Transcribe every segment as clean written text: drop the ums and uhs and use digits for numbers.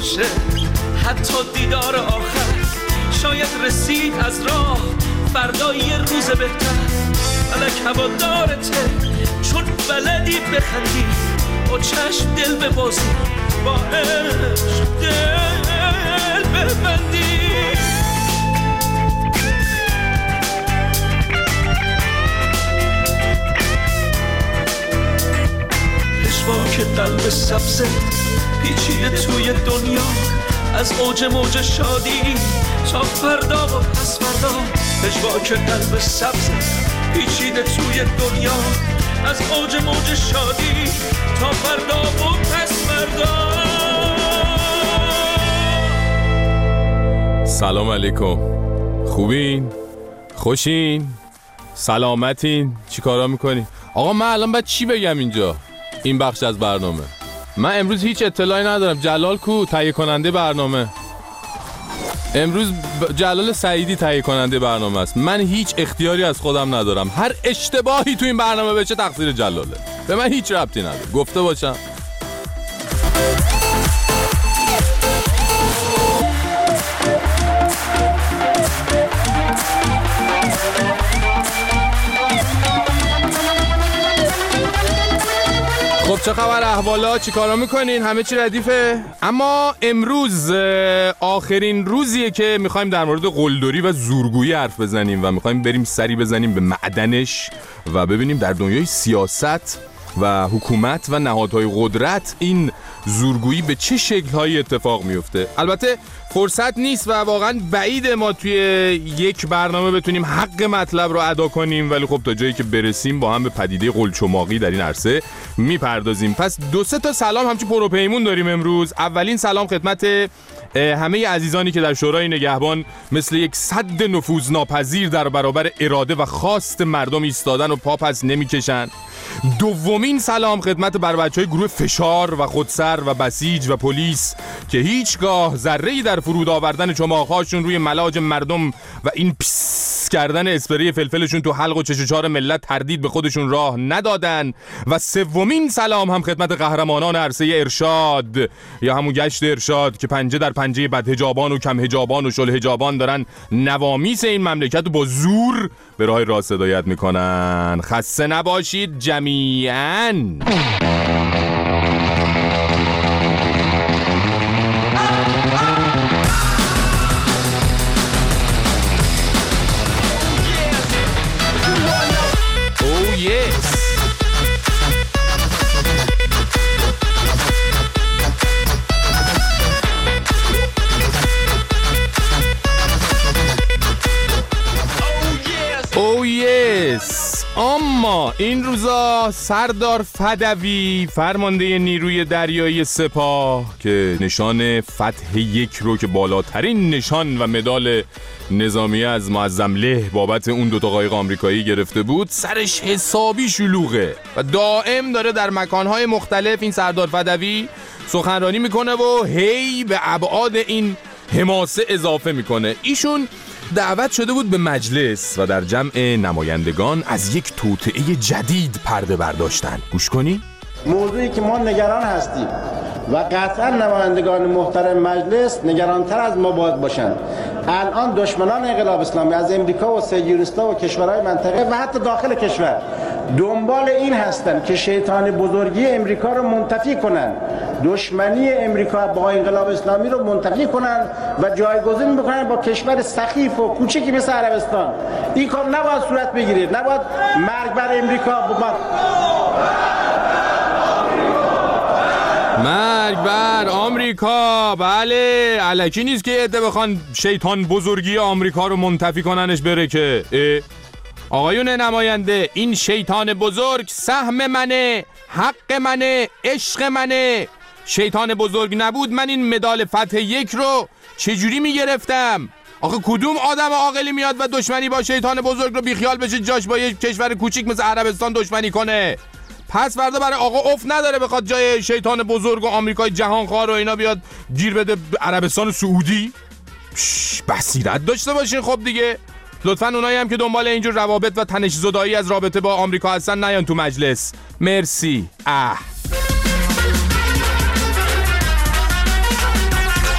باشه حتی دیدار آخر، شاید رسید از راه فردا یه روز بهتر. فلک هوادارته چون بلدی بخندی، با چشم دل ببازی، با عشق دل ببندی. پشواک قلب سبزه پیچیده توی دنیا، از اوج موج شادی تا فردا و پس فردا. پشواک قلب سبزه پیچیده توی دنیا، از اوج موج شادی تا فردا و پس فردا. سلام علیکم، خوبین؟ خوشین؟ سلامتین؟ چی کارا میکنین؟ آقا من الان باید چی بگم اینجا؟ این بخش از برنامه من امروز هیچ اطلاعی ندارم. جلال کو تهیه کننده برنامه؟ امروز جلال سعیدی تهیه کننده برنامه است. من هیچ اختیاری از خودم ندارم. هر اشتباهی تو این برنامه بشه تقصیر جلاله، به من هیچ ربطی نداره. گفته باشم. خب چه خبر، احوالا، چی کارا میکنین؟ همه چی ردیفه؟ اما امروز آخرین روزیه که میخوایم در مورد قلدری و زورگویی حرف بزنیم و میخوایم بریم سری بزنیم به معدنش و ببینیم در دنیای سیاست و حکومت و نهادهای قدرت این زورگویی به چه شکل‌هایی اتفاق میفته. البته فرصت نیست و واقعا بعیده ما توی یک برنامه بتونیم حق مطلب رو ادا کنیم، ولی خب تا جایی که برسیم با هم به پدیده قلچماقی در این عرصه میپردازیم. پس 2-3 تا سلام همچون پروپیمون داریم امروز. اولین سلام خدمت همه عزیزانی که در شورای نگهبان مثل یک سد نفوذناپذیر در برابر اراده و خواست مردم ایستادن و پا پس نمیکشن. دومین سلام خدمت بر بچهای گروه فشار و خودسر و بسیج و پلیس که هیچگاه ذره‌ای در فرود آوردن چماق‌هاشون روی ملاج مردم و این پیس کردن اسپری فلفلشون تو حلق و چش و چار ملت تردید به خودشون راه ندادن. و سومین سلام هم خدمت قهرمانان عرصه ارشاد یا همون گشت ارشاد که پنجه در پنجه بدحجابان و کم حجابان و شل حجابان دارن نوامیس این مملکت رو با زور به راه راست هدایت میکنن. خسته نباشید جمیعاً. اما این روزا سردار فدوی فرمانده نیروی دریایی سپاه که نشان فتح 1 رو که بالاترین نشان و مدال نظامی از معظم له بابت اون 2 تا قایق آمریکایی گرفته بود، سرش حسابی شلوغه و دائم داره در مکانهای مختلف این سردار فدوی سخنرانی میکنه و هی به ابعاد این حماسه اضافه میکنه. ایشون دعوت شده بود به مجلس و در جمع نمایندگان از یک توطئه جدید پرده برداشتن. گوش کنی؟ موضوعی که ما نگران هستیم و قطعا نمایندگان محترم مجلس نگرانتر از ما باید باشند. الان دشمنان انقلاب اسلامی از امریکا و صهیونیست‌ها و کشورهای منطقه و حتی داخل کشور دنبال این هستند که شیطان بزرگی امریکا رو منتفی کنند، دشمنی امریکا با انقلاب اسلامی رو منتفی کنند و جایگزین بکنند با کشور سخیف و کوچکی مثل عربستان. این کار نباید صورت بگیره، نباید مرگ بر امریکا مرگ بر آمریکا. بله، الکی نیست که عده بخوان شیطان بزرگی آمریکا رو منتفی کننش بره که آقایون نماینده، این شیطان بزرگ سهم منه، حق منه، عشق منه. شیطان بزرگ نبود من این مدال فتح 1 رو چجوری میگرفتم؟ آخه کدوم آدم عاقلی میاد و دشمنی با شیطان بزرگ رو بیخیال بشه جاش با یک کشور کوچیک مثل عربستان دشمنی کنه؟ پس فردا برای آقا اف نداره بخواد جای شیطان بزرگ و آمریکای جهانخوار و اینا بیاد گیر بده عربستان سعودی. بصیرت داشته باشین. خب دیگه لطفاً اونایی هم که دنبال اینجور روابط و تنش زدایی از رابطه با آمریکا هستن نیان تو مجلس. مرسی.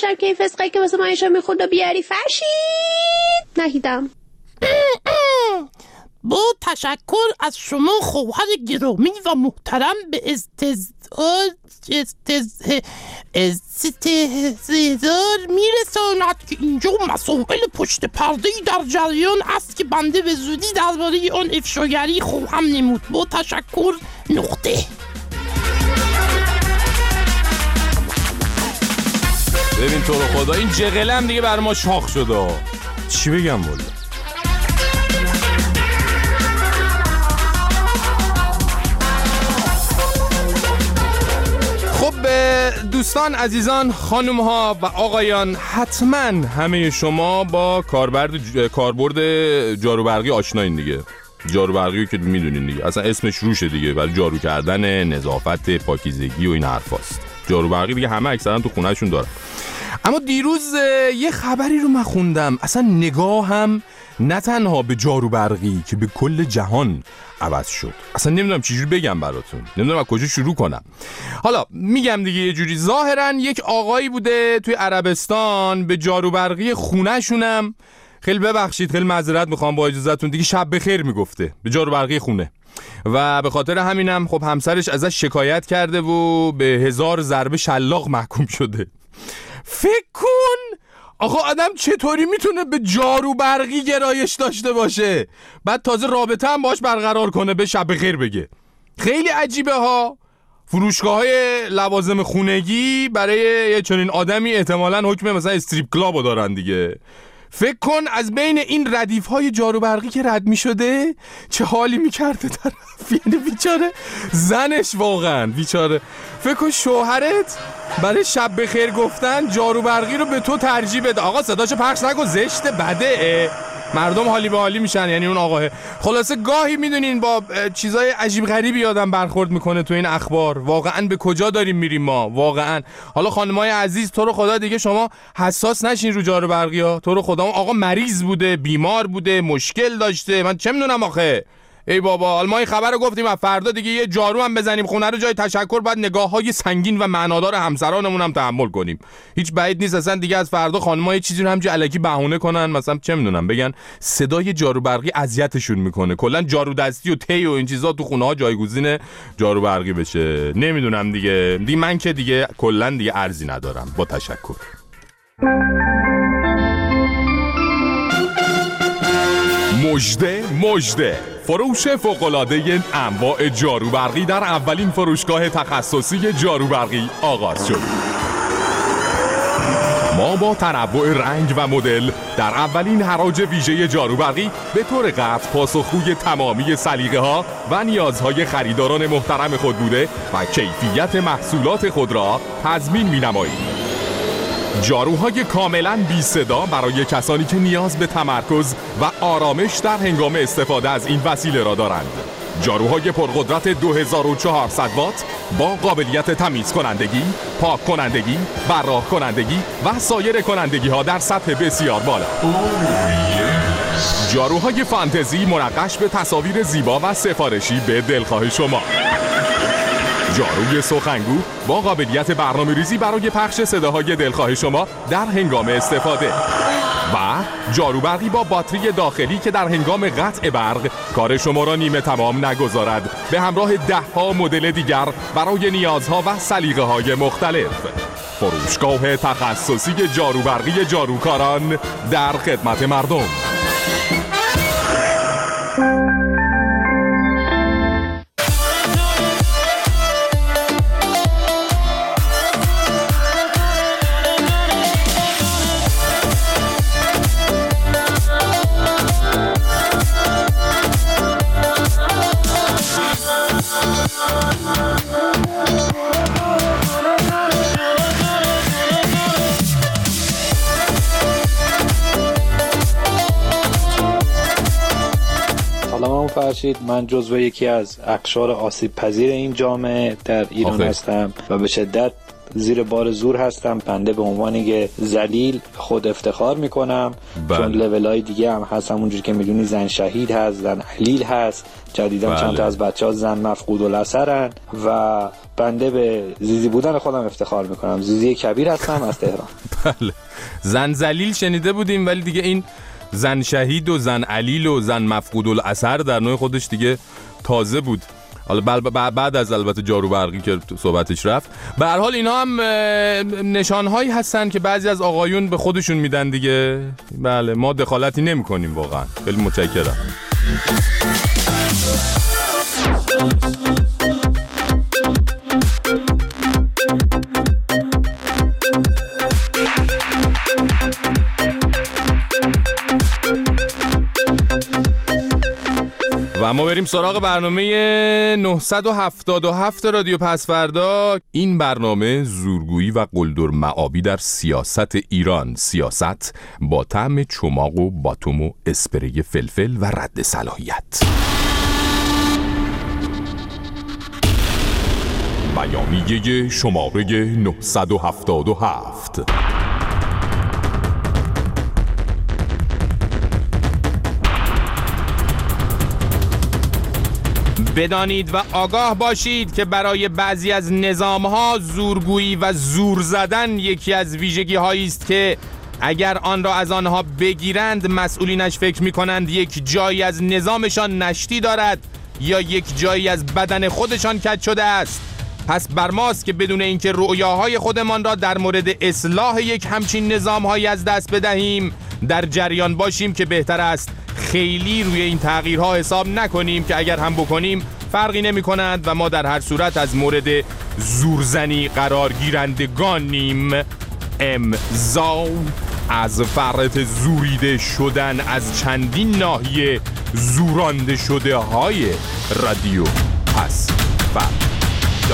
باشم که این فسقه که واسه مایشا میخوند و بیاری فرشید ندیدم. با تشکر از شما خواهر گرامی و محترم به استظهار میرساند که اینجا مسائل پشت پرده‌ای در جریان است که بنده به زودی درباره آن افشاگری خواهم نمود. با تشکر نقطه. ببین تو رو خدا این جغله هم دیگه بر ما شاخ شده. چی بگم والا؟ خب دوستان عزیزان خانم ها و آقایان، حتما همه شما با کاربرد جاروبرقی آشناین دیگه. جاروبرقی که میدونین دیگه، اصلا اسمش روشه دیگه، برای جارو کردن، نظافت، پاکیزگی و این حرفاست. جاروبرقی دیگه همه اکثرا تو خونهشون دارن. اما دیروز یه خبری رو من خوندم، اصلا نگاهم نه تنها به جاروبرقی که به کل جهان عوض شد. اصلا نمیدونم چجوری بگم براتون، نمیدونم از کجا شروع کنم. حالا میگم دیگه یه جوری. ظاهرا یک آقایی بوده توی عربستان به جاروبرقی خونه‌شونم، خیلی ببخشید خیلی معذرت میخوام با اجازهتون دیگه، شب بخیر میگفته به جاروبرقی خونه و به خاطر همینم خب همسرش ازش شکایت کرده و به 1000 ضربه شلاق محکوم شده. فکر کن آقا آدم چطوری میتونه به جاروبرقی گرایش داشته باشه، بعد تازه رابطه هم باش برقرار کنه به شب بخیر بگه. خیلی عجیبه ها. فروشگاه‌های لوازم خونگی برای یه چنین آدمی احتمالاً حکم مثلا استریپ کلابو دارن دیگه. فکر کن از بین این ردیف‌های جاروبرقی که رد می‌شده چه حالی می‌کرده طرف. یعنی بیچاره زنش واقعاً بیچاره. فکر کن شوهرت برای شب بخیر گفتن جاروبرقی رو به تو ترجیح بده. آقا صداشو پخش نکن، زشته، بده، مردم حالی به حالی میشن. یعنی اون آقاه خلاصه گاهی میدونین با چیزای عجیب غریبی آدم برخورد میکنه تو این اخبار. واقعا به کجا داریم میریم ما واقعا. حالا خانمای عزیز تو رو خدا دیگه شما حساس نشین رو جاروبرقی ها. تو رو خدا اون آقا مریض بوده، بیمار بوده، مشکل داشته، من چه میدونم آخه. ای بابا حالا ما این خبر رو گفتیم و فردا دیگه یه جارو هم بزنیم خونه رو جای تشکر بعد نگاه‌های سنگین و معنادار همسرانمون هم تحمل کنیم. هیچ بعید نیست اصلا دیگه از فردا خانم‌ها یه چیزی رو همینجوری الکی بهونه کنن، مثلا چه میدونم بگن صدای جاروبرقی اذیتشون میکنه، کلا جارو دستی و تی و این چیزا تو خونه‌ها جایگزین جاروبرقی بشه. نمیدونم دیگه من که دیگه کلا دیگه ارزی ندارم. با تشکر. مژده فروش فوق‌العاده انواع جاروبرقی در اولین فروشگاه تخصصی جاروبرقی آغاز شد. ما با تنوع رنگ و مدل در اولین حراج ویژه جاروبرقی به طور قطع پاسخگوی تمامی سلیقه‌ها و نیازهای خریداران محترم خود بوده و کیفیت محصولات خود را تضمین می‌نماییم. جاروهای کاملا بی صدا برای کسانی که نیاز به تمرکز و آرامش در هنگام استفاده از این وسیله را دارند. جاروهای پرقدرت 2400 وات با قابلیت تمیز کنندگی، پاک کنندگی، براق کنندگی و سایر کنندگی ها در سطح بسیار بالا. جاروهای فانتزی منقش به تصاویر زیبا و سفارشی به دلخواه شما. جاروی سخنگو با قابلیت برنامه‌ریزی برای پخش صداهای دلخواه شما در هنگام استفاده و جاروبرقی با باتری داخلی که در هنگام قطع برق کار شما را نیمه تمام نگذارد، به همراه 10 مدل دیگر برای نیازها و سلیقه‌های مختلف. فروشگاه تخصصی جاروبرقی جاروکاران در خدمت مردم. فرشید، من جزو یکی از اقشار آسیب پذیر این جامعه در ایران هستم و به شدت زیر بار زور هستم. بنده به عنوان که ذلیل خود افتخار میکنم، چون لولای دیگه هم هست، همونجوری که میدونی زن شهید هست، زن علیل هست، جدیداً چند تا از بچه‌ها زن مفقود الاثرن و بنده به زیزی بودن خودم افتخار میکنم. زیزی کبیر هستم از تهران. بله، زن ذلیل شنیده بودیم، ولی دیگه این زن شهید و زن علیل و زن مفقود الاثر در نوع خودش دیگه تازه بود. حالا بعد از البته جارو برقی که صحبتش رفت. به هر حال اینا هم نشانهایی هستن که بعضی از آقایون به خودشون میدن دیگه. بله، ما دخالتی نمی کنیم واقعا. خیلی متشکرم. و ما بریم سراغ برنامه 977 رادیو پسفردا. این برنامه زورگویی و قلدر معابی در سیاست ایران، سیاست با طعم چماق و باتوم و اسپری فلفل و رد صلاحیت. بیانیه شماره 977. بدانید و آگاه باشید که برای بعضی از نظام‌ها زورگویی و زور زدن یکی از ویژگی‌هایی است که اگر آن را از آنها بگیرند مسئولینش فکر می‌کنند یک جایی از نظامشان نشتی دارد یا یک جایی از بدن خودشان کج شده است. پس بر ماست که بدون اینکه رؤیاهای خودمان را در مورد اصلاح یک همچین نظام‌هایی از دست بدهیم در جریان باشیم که بهتر است خیلی روی این تغییرها حساب نکنیم که اگر هم بکنیم فرقی نمی کنند و ما در هر صورت از مورد زورزنی قرار گیرندگانیم. امضا از فرط زوریده شدن از چندین ناحیه زورانده شده های رادیو پسفردا.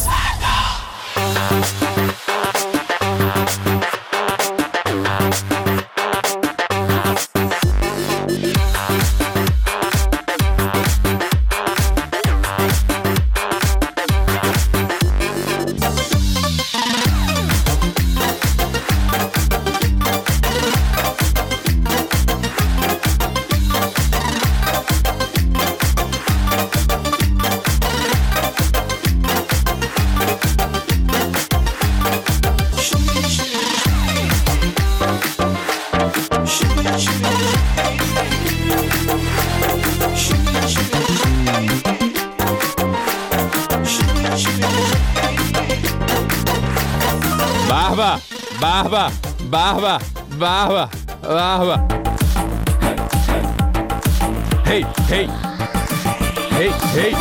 Hey, hey, hey, hey.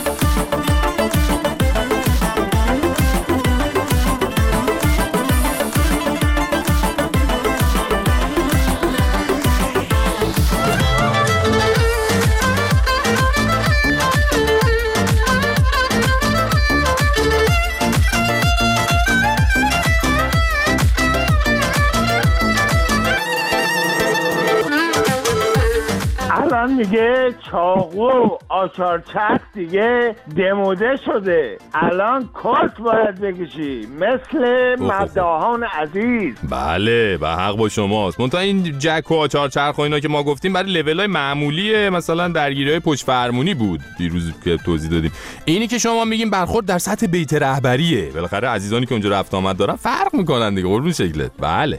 میگه چاقو آچار چرخ دیگه دموده شده، الان کات باید بکشی مثل مداحان عزیز. بله به حق با شماست. منتها این جک و آچار چرخ و اینا که ما گفتیم برای لولای معمولیه، مثلا درگیری‌های پشت فرمونی بود دیروز که توضیح دادیم. اینی که شما میگین برخورد در سطح بیت رهبریه، بالاخره عزیزانی که اونجا رفت آمد دارن فرق میکنن دیگه قربون شکلت. بله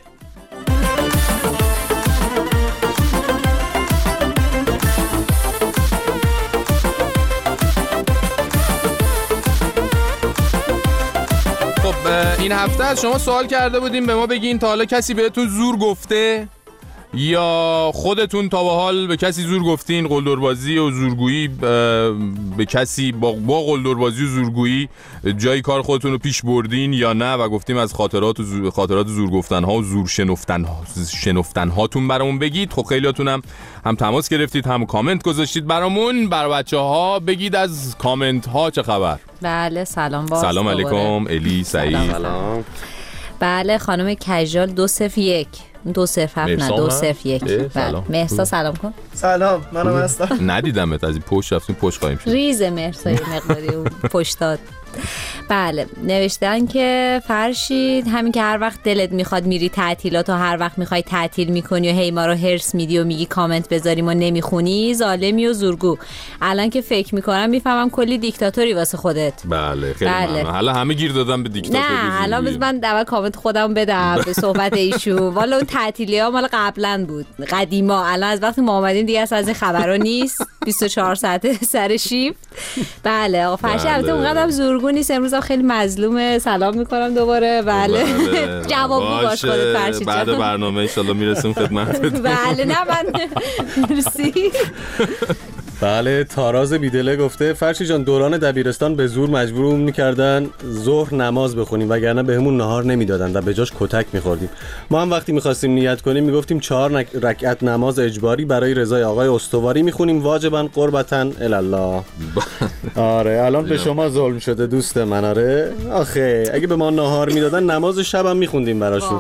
این هفته از شما سوال کرده بودیم به ما بگین تا حالا کسی بهتون زور گفته یا خودتون تا به حال به کسی زور گفتین؟ قلدربازی و زورگویی به کسی با قلدربازی و زورگویی جای کار خودتون رو پیش بردین یا نه؟ و گفتیم از خاطرات زور گفتن ها و زور شنفتن هاتون برامون بگید. خب خیلیاتون هم تماس گرفتید هم کامنت گذاشتید برامون. بر بچه‌ها بگید از کامنت ها چه خبر؟ بله سلام سلام علیکم الی سعید. سلام. بله خانم کژال 201 207 نه 201. بله مهسا سلام کن. سلام منم هستم. ندیدمت از این پشت رفتیم پشت قایم شد. ریز مهسا یه مقداری پشت داد. بله نوشتن که فرشید همین که هر وقت دلت میخواد میری تعطیلات و هر وقت میخوای تعطیل میکنی و هی ما رو هرس میدی و میگی کامنت بذاریم و نمیخونی، ظالمی و زورگو. الان که فکر میکنم میفهمم کلی دیکتاتوری واسه خودت. بله خیلی ممنون. حالا همه گیر دادن به دیکتاتوری. نه الان بس من اول کامنت خودم بدم به صحبت ایشون. والا اون تعطیلی ها مال قبلا بود، قدیما. الان از وقتی ما اومدیم دیگه از این خبرا نیست. 24 ساعت سر شیفت. بله آقا فرشید البته اونقدر زورگو نیست، امروز هم خیلی مظلومه. سلام میکنم دوباره. بله جواب باش خودت فرشید. بعد برنامه ان شاءالله میرسیم خدمتت. بله نه من مرسی. بله تاراز بیدله گفته فرشید جان دوران دبیرستان به زور مجبورمون میکردن ظهر نماز بخونیم وگرنه بهمون نهار نمیدادن و به جاش کتک میخوردیم. ما هم وقتی میخواستیم نیت کنیم میگفتیم 4 رکعت نماز اجباری برای رضای آقای استواری میخونیم واجباً قربتاً الله. آره الان به شما ظلم شده دوست من. آره آخه اگه به ما نهار میدادن نماز شبم میخوندیم براشون.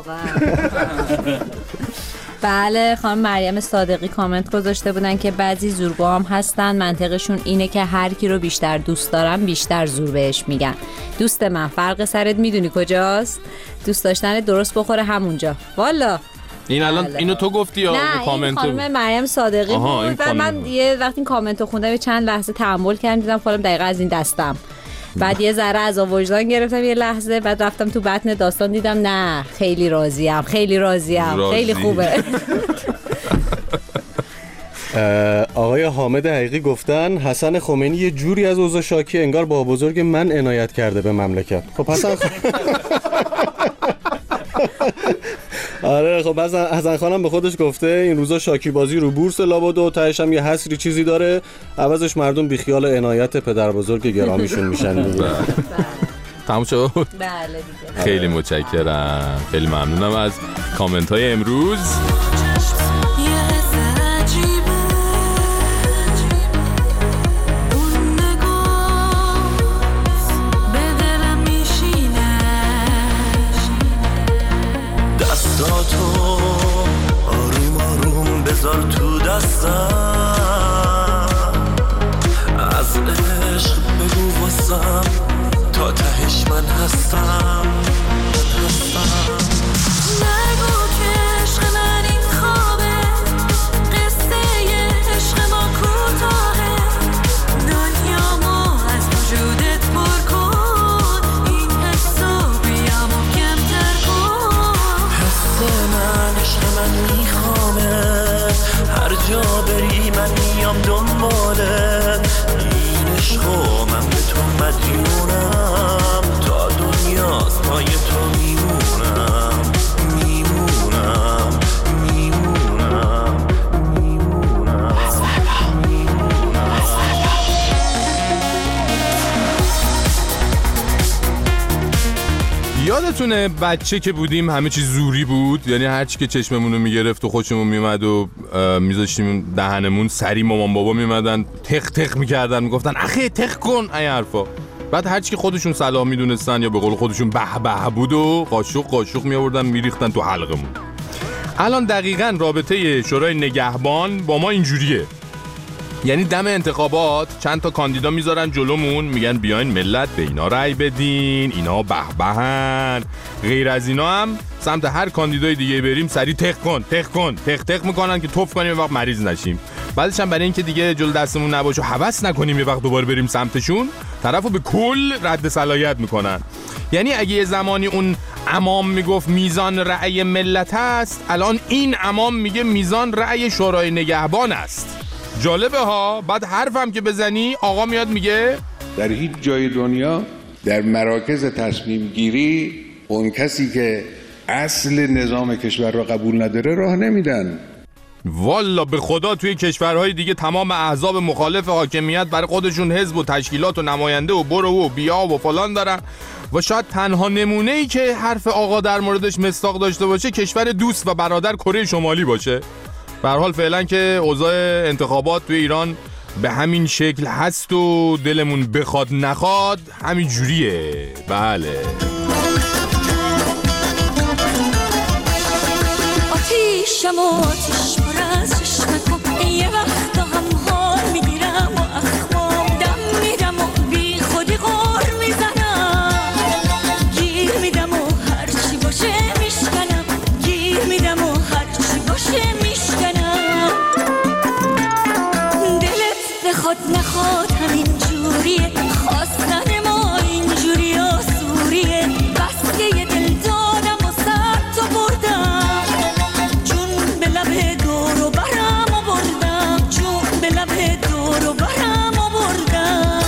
بله خانم مریم صادقی کامنت گذاشته بودن که بعضی زورگوها هم هستن، منطقشون اینه که هر کی رو بیشتر دوست دارن بیشتر زور بهش میگن. دوست من فرق سرت میدونی کجاست؟ دوست داشتن درست بخوره همونجا. والا این الان اینو تو گفتی یا کامنت؟ نه این خانم مریم صادقی بود و من یه وقتی کامنتو خوندم چند لحظه تأمل کردم دیدم خودم دقیقاً از این دستم. بعد یه ذره از وجدان گرفتم یه لحظه، بعد رفتم تو بطن داستان دیدم نه خیلی راضیم خیلی خوبه. آقای حامد حقیقی گفتن حسن خمینی یه جوری از اوضاع شاکی انگار با بزرگ من عنایت کرده به مملکت. خب حسن آره خب حسن خانم به خودش گفته این روزا شاکی بازی رو بورس لابد و تهش هم یه حسری چیزی داره، عوضش مردم بیخیال عنایت پدر بزرگ گرامیشون میشن دیگه. تموم شد؟ بله دیگه. خیلی متشکرم، خیلی ممنونم از کامنت های امروز. دستاتو آروم آروم بذار تو دستم، از عشق بگو واسم تا تهش من هستم. نگو که عشق من این خوابه، قصه عشق ما کوتاهه، دنیامو از وجودت پر کن، این حسو بیا محکم‌تر کن. حس من عشق من میخوامه، هر جا بری من میام دنبالت، این عشقو من به تو مدیونم، تا دنیاست پای تو میمونم. یادتونه بچه که بودیم همه چیز زوری بود، یعنی هر چی که چشممونو میگرفت و خوشمون میومد و میذاشتیم دهنمون، سری مامان بابا میمدن تق تق میکردن میگفتن اخی تق کن این حرفا. بعد هر چی که خودشون صلاح میدونستن یا به قول خودشون به به بود و قاشق میآوردن میریختن تو حلقمون. الان دقیقاً رابطه شورای نگهبان با ما اینجوریه، یعنی دم انتخابات چند تا کاندیدا میذارن جلومون، میگن بیاین ملت به اینا رأی بدین، اینا به بهن. غیر از اینا هم سمت هر کاندیدای دیگه بریم سری تق میکنن که توف کنیم یه وقت مریض نشیم. بعدش هم برای اینکه دیگه جلو دستمون نباشه هوس نکنیم یه وقت دوباره بریم سمتشون، طرفو به کل رد صلاحیت میکنن. یعنی اگه یه زمانی اون امام میگفت میزان رأی ملت است، الان این امام میگه میزان رأی شورای نگهبان است. جالبه ها. بعد حرفم که بزنی آقا میاد میگه در هیچ جای دنیا در مراکز تصمیم گیری اون کسی که اصل نظام کشور را قبول نداره راه نمیدن. والا به خدا توی کشورهای دیگه تمام احزاب مخالف حاکمیت برای خودشون حزب و تشکیلات و نماینده و برو و بیا و فلان دارن و شاید تنها نمونه‌ای که حرف آقا در موردش مصداق داشته باشه کشور دوست و برادر کره شمالی باشه. به هر حال فعلا که اوضاع انتخابات توی ایران به همین شکل هست و دلمون بخواد نخواد همین جوریه. بله آتیشم آتیش پر از چشمکم، یه وقتا هم حال میگیرم و اخمام دم میدم و بی خودی غار میزنم. خود نخواد همین جوریه، خواستن ما اینجوری آسوریه. بس که یه دل دادم و سر تو بردم، جون به لب دور و برم و بردم، جون به لب دور و برم و بردم.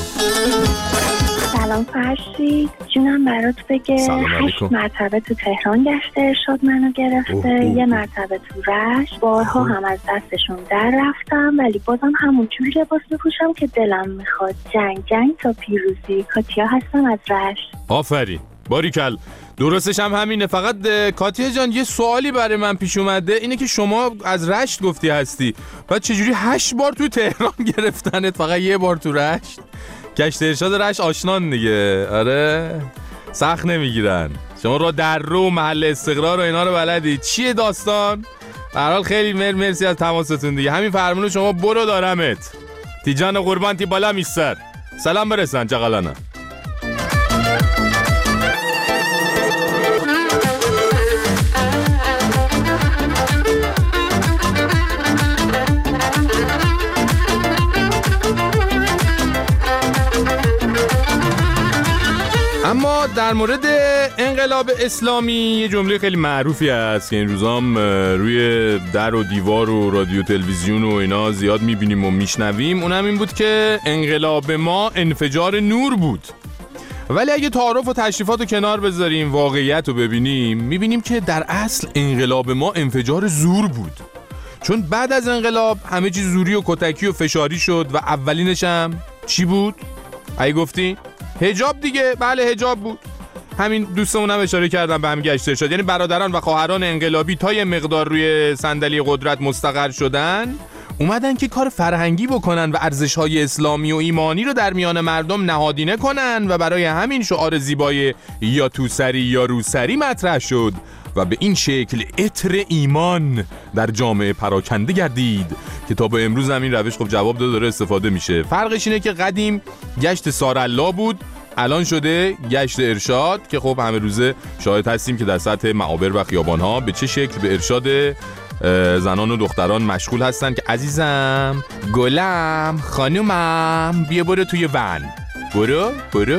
سلام فرشید، جونم برات بگه 8 مرتبه تو تهران گشت ارشاد منو گرفته، یه مرتبه تو رشت، بارها هم از دستشون در رفتم ولی بازم همون جوری لباس بپوشم که دلم میخواد. جنگ تا پیروزی. کاتیا هستم از رشت. آفرین، باریکل. درستش هم همینه. فقط کاتیا جان یه سوالی برای من پیش اومده، اینه که شما از رشت گفتی هستی، بعد چجوری 8 بار تو تهران گرفتنت فقط یه بار تو رشت؟ گشت ارشاد رشت آشنان دیگه. آره سخت نمیگیرن. شما را در رو محل استقرار و اینا رو بلدی. چیه داستان؟ در حال خیلی مرسی از تماستون دیگه. همین فرمونو شما برو دارمت. تی جان قربان تی بالا میستر. سلام برسن چقالانا. اما در مورد انقلاب اسلامی یه جمله خیلی معروفی هست که این روزام روی در و دیوار و رادیو تلویزیون و اینا زیاد میبینیم و میشنویم. اونم این بود که انقلاب ما انفجار نور بود. ولی اگه تعارف و تشریفات رو کنار بذاریم، واقعیت رو ببینیم، میبینیم که در اصل انقلاب ما انفجار زور بود. چون بعد از انقلاب همه چیز زوری و کتکی و فشاری شد و اولینش هم چی بود؟ اگه گفتی؟ حجاب دیگه. بله حجاب بود. همین دوستمونم اشاره کردم به همین گشت ارشاد، یعنی برادران و خواهران انقلابی تا یه مقدار روی صندلی قدرت مستقر شدن، اومدن که کار فرهنگی بکنن و ارزش‌های اسلامی و ایمانی رو در میان مردم نهادینه کنن و برای همین شعار زیبای یا توسری یا روسری مطرح شد و به این شکل عطر ایمان در جامعه پراکنده گردید که تا به امروز هم این روش خب جواب داره استفاده میشه. فرقش اینه که قدیم گشت سارالله بود، الان شده گشت ارشاد که خب همه روزه شاهد هستیم که در سطح معابر و خیابان‌ها به چه شکل به ارشاد زنان و دختران مشغول هستن که عزیزم، گلم، خانومم، بیا برو توی ون، برو.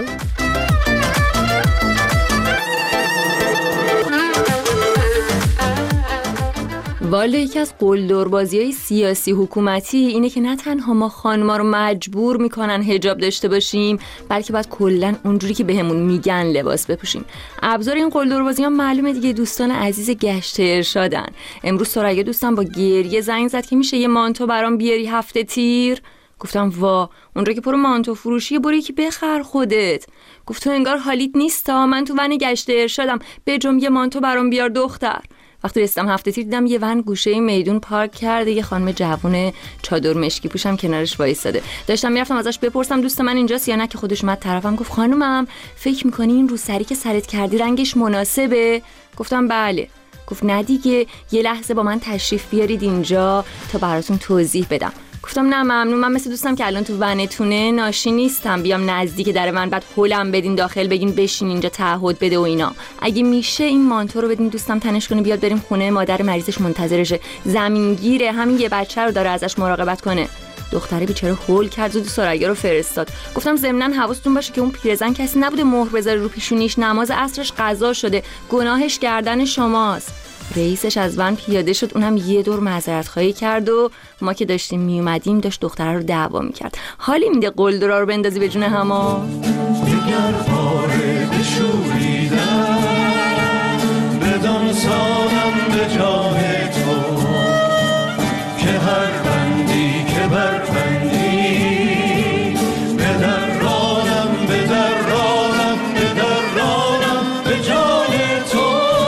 والا یکی از قلدربازی‌های سیاسی حکومتی اینه که نه تنها ما خانم‌ها رو مجبور میکنن حجاب داشته باشیم، بلکه باید کلاً اونجوری که بهمون میگن لباس بپوشیم. ابزار این قلدربازی‌ها معلومه دیگه. دوستان عزیز گشت ارشادن. امروز سریا دوستان با گریه زنگ زد که میشه یه مانتو برام بیاری هفته تیر. گفتم وا، اون رو که پر مانتو فروشی، برو یکی بخر خودت. گفت تو انگار حالیت نیستا، من تو ون گشت ارشادم، بجم یه مانتو برام بیار دختر. وقتی رسیدم هفته تیر دیدم یه ون گوشه میدون پارک کرده، یه خانم جوونه چادر مشکی پوشم کنارش وایساده. داشتم میرفتم ازش بپرسم دوست من اینجاست یا نه که خودش اومد طرفم گفت خانومم فکر می‌کنی این روسری که سرت کردی رنگش مناسبه؟ گفتم بله. گفت نه دیگه، یه لحظه با من تشریف بیارید اینجا تا براتون توضیح بدم. گفتم نه ممنون، من مثل دوستم که الان تو ونتونه ناشی نیستم بیام نزدیک در من بعد هولم بدین داخل بگین بشین اینجا تعهد بده و اینا. اگه میشه این مانتو رو بدین دوستم تنش کنه بیاد بریم خونه، مادر مریضش منتظرشه، زمینگیره، همین یه بچه رو داره ازش مراقبت کنه. دختره بیچاره هول کرد زود سریا رو فرستاد. گفتم ضمناً حواستون باشه که اون پیرزن کسی نبوده مهر بذاره رو پیشونیش، نماز عصرش قضا شده، گناهش گردن شماست. رئیسش از ون پیاده شد، اونم یه دور معذرت خواهی کرد و ما که داشتیم می اومدیم داشت دختره رو دعوا میکرد. حالی میده قلدرا رو بندازی به جون هما. دیگر باره بشوریدم بدان سالم به جای تو که هر بندی که بربندی به در رانم به در رانم به در رانم به جای تو.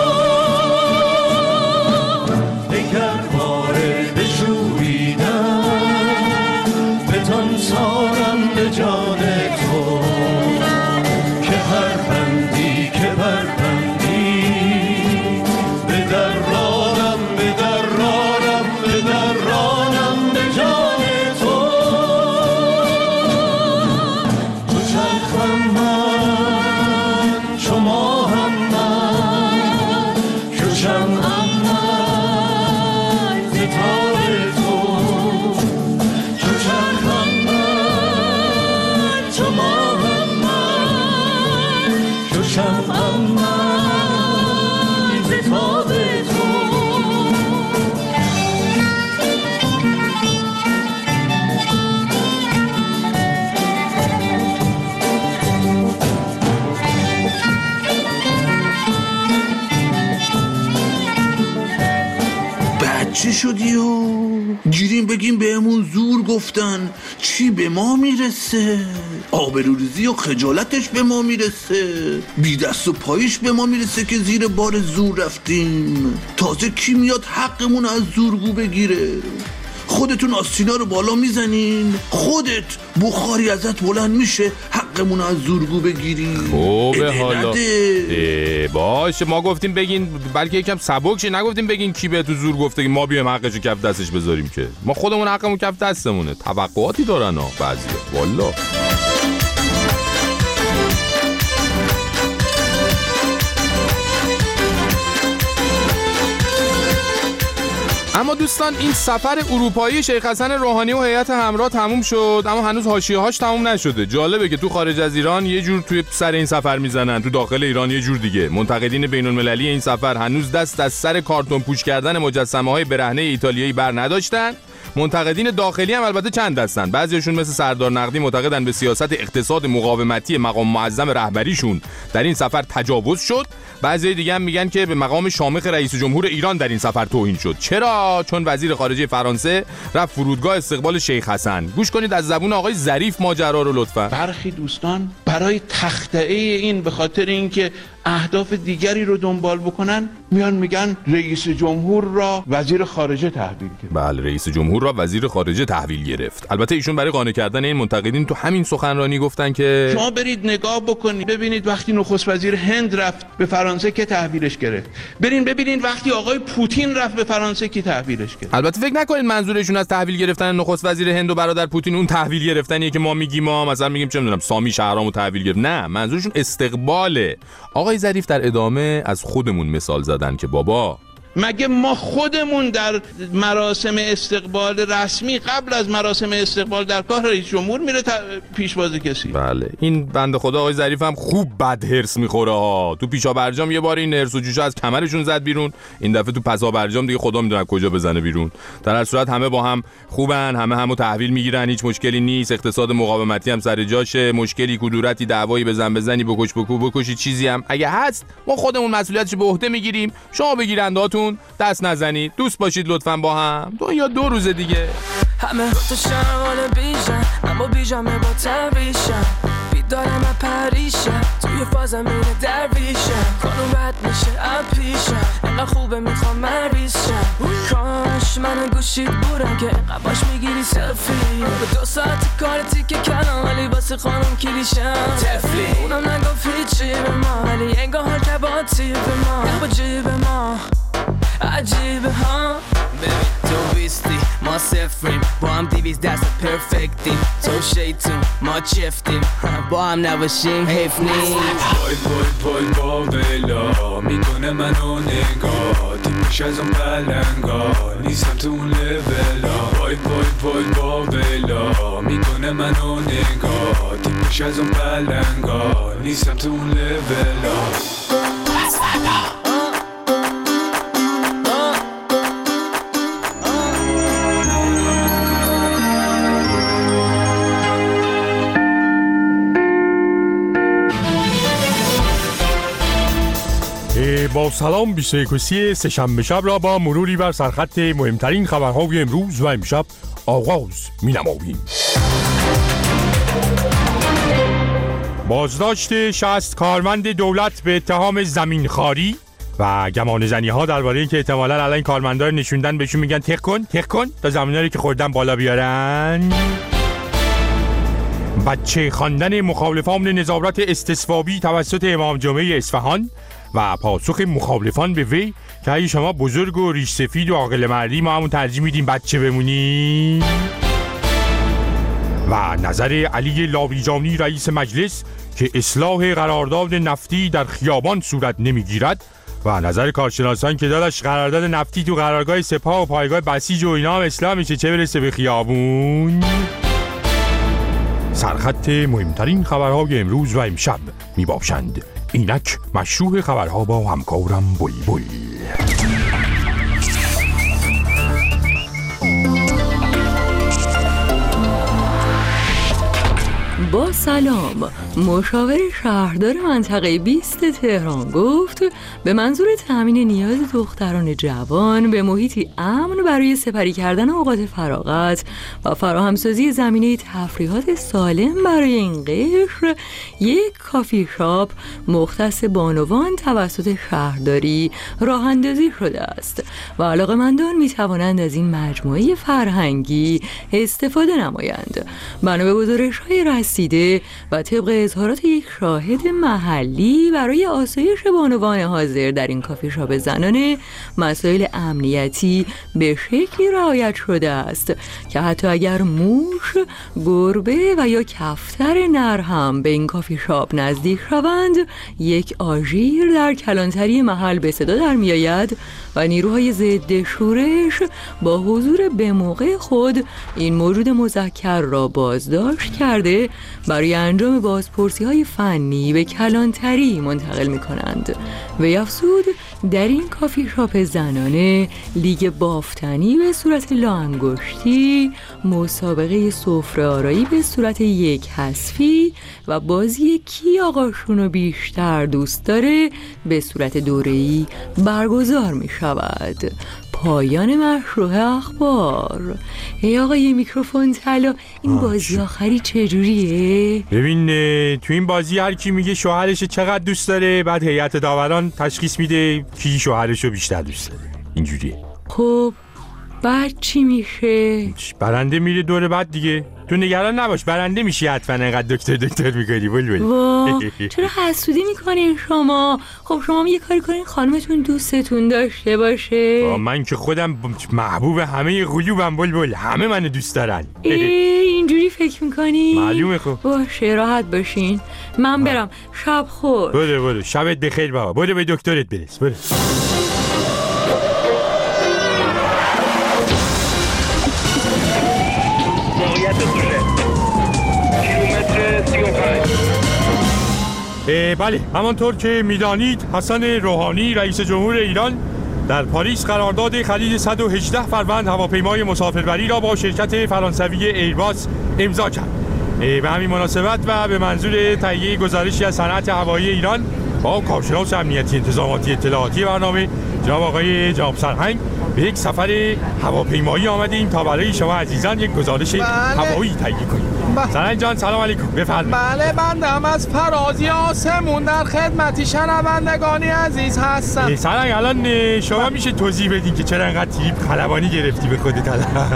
دیگر باره بشوریدم بدان سالم به جان تو که هر بندی که بربندی به در رانم به در رانم به در رانم به جان تو. چی شدی و گیریم بگیم بهمون زور گفتن چی به ما میرسه، آبروریزی و خجالتش به ما میرسه، بی دست و پایش به ما میرسه که زیر بار زور رفتیم. تازه کی میاد حقمون از زورگو بگیره؟ خودتون آستینا رو بالا میزنین، خودت بخاری ازت بلند میشه حقمون از زورگو بگیری. خوبه حالا باشه، ما گفتیم بگین بلکه یکم سبک شه، نگفتیم بگین کی به تو زور گفته که ما بیایم حقشو کف دستش بذاریم، که ما خودمون حقمون کف دستمونه. توقعاتی دارن ها بعضیا والله. اما دوستان این سفر اروپایی شیخ حسن روحانی و هیئت همراه تموم شد، اما هنوز حاشیه‌هاش تموم نشده. جالبه که تو خارج از ایران یه جور توی سر این سفر میزنن، تو داخل ایران یه جور دیگه. منتقدین بین‌المللی این سفر هنوز دست از سر کارتون پوش کردن مجسمه‌های برهنه ایتالیایی بر نداشتن. منتقدین داخلی هم البته چند دستن. بعضیشون مثل سردار نقدی معتقدن به سیاست اقتصاد مقاومتی مقام معظم رهبریشون در این سفر تجاوز شد. بعضی دیگه هم میگن که به مقام شامخ رئیس جمهور ایران در این سفر توهین شد. چرا؟ چون وزیر خارجه فرانسه رفت فرودگاه استقبال شیخ حسن. گوش کنید از زبون آقای ظریف ماجرا رو لطفا. برخی دوستان برای تخطئه این به خاطر اینکه اهداف دیگری رو دنبال بکنن میان میگن رئیس جمهور را وزیر خارجه تحویل گرفت. بله، رئیس جمهور را وزیر خارجه تحویل گرفت. البته ایشون برای قانع کردن این منتقدین تو همین سخنرانی گفتن که شما برید نگاه بکنید ببینید وقتی نخست وزیر هند رفت به فرانسه که تحویلش گرفت، برین ببینید وقتی آقای پوتین رفت به فرانسه که تحویلش گرفت. البته فکر نکنید منظورشون از تحویل گرفتن نخست وزیر هند و برادر پوتین اون تحویل گرفتنیه که ما میگیم، ما مثلا میگیم چه میدونم سامی شهرامو تحویل گرفت. نه، منظورشون استقباله. آقای ظریف در ادامه از خودمون مثال زدن که بابا مگه ما خودمون در مراسم استقبال رسمی قبل از مراسم استقبال در کار رئیس جمهور میره پیشواز کسی؟ بله، این بنده خدا آقای ظریف هم خوب بد هرس میخوره ها. تو پیشا برجام یه بار این هرس و جوشا از کمرشون زد بیرون، این دفعه تو پسا برجام دیگه خدا میدونه کجا بزنه بیرون. در هر صورت همه با هم خوبن، همو تحویل میگیرن، هیچ مشکلی نیست. اقتصاد مقاومتی هم سر جاشه، مشکلی کدورتی دعوایی بزنی بکش بکشی چیزی هم اگه هست ما خودمون مسئولیتش به عهده میگیریم. شما بگیرنداتون دست نزنید، دوست باشید لطفاً با هم. یا 2 روز دیگه همه تو شمال بیشن اما بیجامه با تبیشن بیدارم پریشن توی فازم اینه درویشن کانون رد میشه اپیشن اینقدر خوبه میخوام مریشن کاش من گوشید بودم که اینقدر باش میگیری سلفی به 2 ساعت کار تیکه کلام ولی واسه خانم کلیشن تفلی اونم نگفت هیچی به ما ولی انگاه حال که با تیب ما با جیب ما عجیبه ها ببین تو بیستی ما سفریم با هم 200 دست پرفکتیم تو شیطون ما چفتیم با هم نباشیم حیف نیست وای با بلا میکنه منو نگاه تیپش از اون پلنگا نیستم تو اون لولا وای با بلا میکنه منو نگاه تیپش از اون پلنگا نیستم تو اون لولا با سلام 21 سه‌شنبه شب را با مروری بر سرخط مهمترین خبرهای امروز و امشب آغاز می‌نماییم. بازداشت 60 کارمند دولت به اتهام زمینخواری و گمانه‌زنی‌ها درباره اینکه احتمالاً الان کارمندا رو نشوندن بهشون میگن تق کن تا زمینایی که خوردن بالا بیارن. بچه خواندن مخالفان نظارت استصوابی توسط امام جمعه اصفهان و پاسخ مخالفان به وی که اگه شما بزرگ و ریش سفید و عاقل مردی ما همون ترجیح میدیم بچه بمونی. و نظر علی لاویجانی رئیس مجلس که اصلاح قرارداد نفتی در خیابان صورت نمیگیرد و نظر کارشناسان که داداش قرارداد نفتی تو قرارگاه سپاه و پایگاه بسیج و اینا هم اصلاح میشه چه برسه به خیابون. سرخط مهمترین خبرهای امروز و امشب میباشند. اینک مشروع خبرها با همکارم بلبل. با سلام. مشاور شهردار منطقه 20 تهران گفت به منظور تأمین نیاز دختران جوان به محیطی امن برای سپری کردن اوقات فراغت و فراهمسازی زمینه تفریحات سالم برای این قشر، یک کافی شاپ مختص بانوان توسط شهرداری راه اندازی شده است و علاقه‌مندان می توانند از این مجموعه فرهنگی استفاده نمایند. بنا به گزارش‌های رسیده و طبق اظهارات یک شاهد محلی، برای آسایش بانوان حاضر در این کافی شاپ زنانه مسائل امنیتی به شکلی رعایت شده است که حتی اگر موش، گربه و یا کفتر نر هم به این کافی شاپ نزدیک شوند، یک آژیر در کلانتری محل به صدا در می آید و نیروهای ضد شورش با حضور به موقع خود این موجود مذکر را بازداشت کرده برای انجام بازپرسی‌های فنی به کلانتری منتقل می‌کنند. وی افزود در این کافی شاپ زنانه لیگ بافتنی به صورت لاانگشتی، مسابقه سفره آرایی به صورت یک حذفی و بازی کی آقاشونو بیشتر دوست داره به صورت دوره‌ای برگزار می‌شود. پایان مشروع اخبار. ای آقای میکروفون طلا، این بازی آخری چجوریه؟ ببین تو این بازی هر کی میگه شوهرش چقدر دوست داره، بعد هیئت داوران تشخیص میده کی شوهرشو بیشتر دوست داره. اینجوریه. خب بعد چی میشه؟ برنده میره دور بعد دیگه. تو نگران نباش، برنده میشی حتما. انقدر دکتر میکنی بلبل. وا چرا حسودی میکنین شما؟ خب شما هم یه کاری کنین خانمتون دوستتون داشته باشه. من که خودم محبوب همه قلوبم بلبل، همه منو دوست دارن. اینجوری فکر میکنی؟ معلومه. خب باشه راحت باشین، من برم. شب خوش. برو شبت بخیر بابا. برو به دکترت برس. برو. بله، همانطور که میدانید حسن روحانی رئیس جمهور ایران در پاریس قرارداد خرید 118 فروند هواپیمای مسافربری را با شرکت فرانسوی ایرباس امضا کرد. به همین مناسبت و به منظور تهیه گزارشی از صنعت هوایی ایران با کارشناس امنیتی انتظاماتی اطلاعاتی برنامه جناب آقای جناب سرهنگ به یک سفر هواپیمایی آمدیم تا برای شما عزیزان یک گزارش هوایی تهیه کنیم. سرهنگ جان سلام علیکم، بفرمایید. بله بندم از فرازی آسمون در خدمتی شنوندگانی عزیز هستم. سرهنگ الان شما میشه توضیح بدین که چرا انقدر تریپ خلبانی گرفتی به خودت؟